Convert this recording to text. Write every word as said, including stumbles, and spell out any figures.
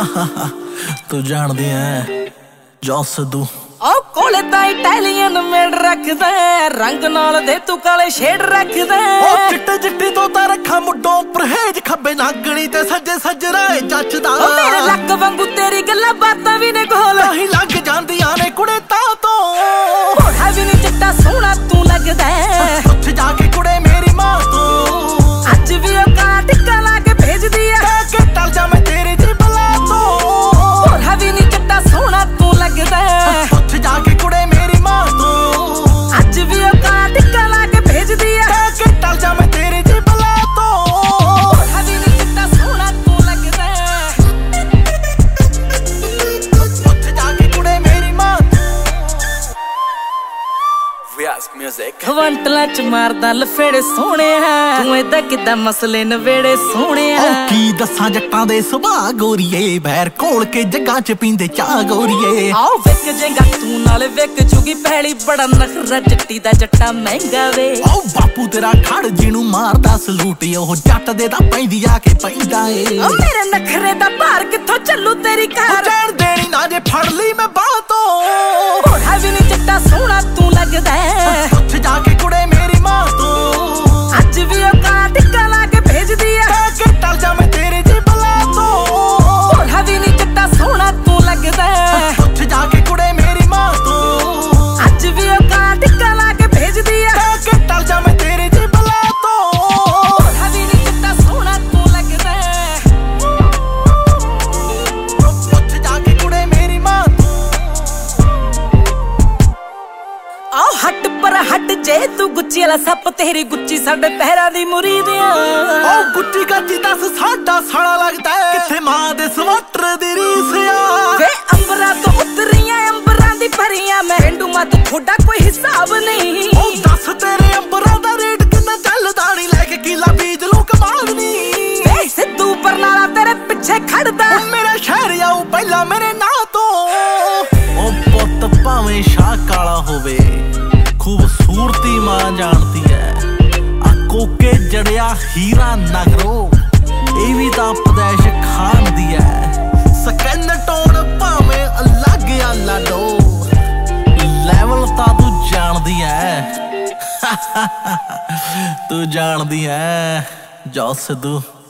तू जानदी है जो सिद्धू ओ कोले ता इटालियन मेड रखदा रंग नाल दे तू काले शेड रखदा ओ चिट्टे चिट्टी तो ता रखा मुड्डों परहेज खब्बे नागणी ते सज्जे सजराए जचदा ओ मेरे लक वांगू तेरी गल्लां बातां भी ने गोल नहीं लग जांदियां ने कुड़े ता तो ओढ़ा भी नहीं चिट्टा सोहना तू लगदा उत्थे जाके कुड़े मेरी मां तू अज भी ओ काला टिक्का ला के भेज दिया के टल जा मैं तेरी जिबला तो ओढ़ा भी नहीं चिट्टा सोहना तू लगदा उत्थे जाके कुड़े मेरी मां तू अज भी ओ काला टिक्का ला के भेज दिया के टल जा मैं तेरी जिबला तो ओढ़ा भी नहीं चिट्टा सोहना तू लगदा उत्थे जाके कुड़े मेरी मां व्यास म्यूजिक वंटला च मारदा लफेड़े सोहणे तू एदा किदा मसले नवेड़े सोहणे की दसा जट्टां दे सुभाऽ गोरीए बैर कोल के जग्गां च पींदे चाह गोरीए आओ विक जेगा तू नाले विक चुगी पैली बड़ा नखरा जट्टी दा जट्टा महंगा वे ओ बापू तेरा खड़ जिणू मारदा सलूट ओह जट दे दा पैंदी आ के पैंदा ए ओ मेरे नखरे दा भार किथों चलू तेरी कार जान देनी ना जे फड़ ली मैं बाह तो ओढ़ा भी नहीं चिट्टा सोहना तू लगदा उत्थे जाके कुड़े मेरी मां तू अज भी ओ काला टिक्का ला के भेज दिया के टल जा मैं तेरी जिबला तो ओढ़ा भी नहीं चिट्टा सोहना तू लगदा उत्थे जाके कुड़े मेरी मां तू अज भी ओ काला टिक्का ला के भेज दिया के टल जा मैं तेरी जिबला तो ओढ़ा भी नहीं चिट्टा सोहना तू लगदा उत्थे जाके कुड़े मेरी मां तू आओ हट पर हट जे तू गुच्ची वाला सप तेरी गुच्ची साडे पैरां दी मुरीदियां ओ गुच्ची गाची दस साडा साला लगदा किथे मां दे सवाटर दी रीस आ वे अंबरां तो उतरियां अंबरां दी परियां मैं पेंडू मा तू थोड़ा कोई हिसाब नहीं ओ दस तेरे अंबरां दा रेट किन्ना चलदा नी लेके किला बीज लू कमाल नी वे सिद्धू परनाला तेरे पिछे खड़दा मेरा शहर आऊ पहला मेरे नां तो ओ पुੱਤ ਭਾਵੇਂ ਸ਼ਾਹ ਕਾਲਾ ਹੋਵੇ खूबसूरती मां जानती है आ कोके जड़िया हीरा नगरो ये भी तां पदैश खान दी है सकन टोन भावे अलग आ लाडो लेवल तां तू जानदी है तू जानदी है जो सिद्धू।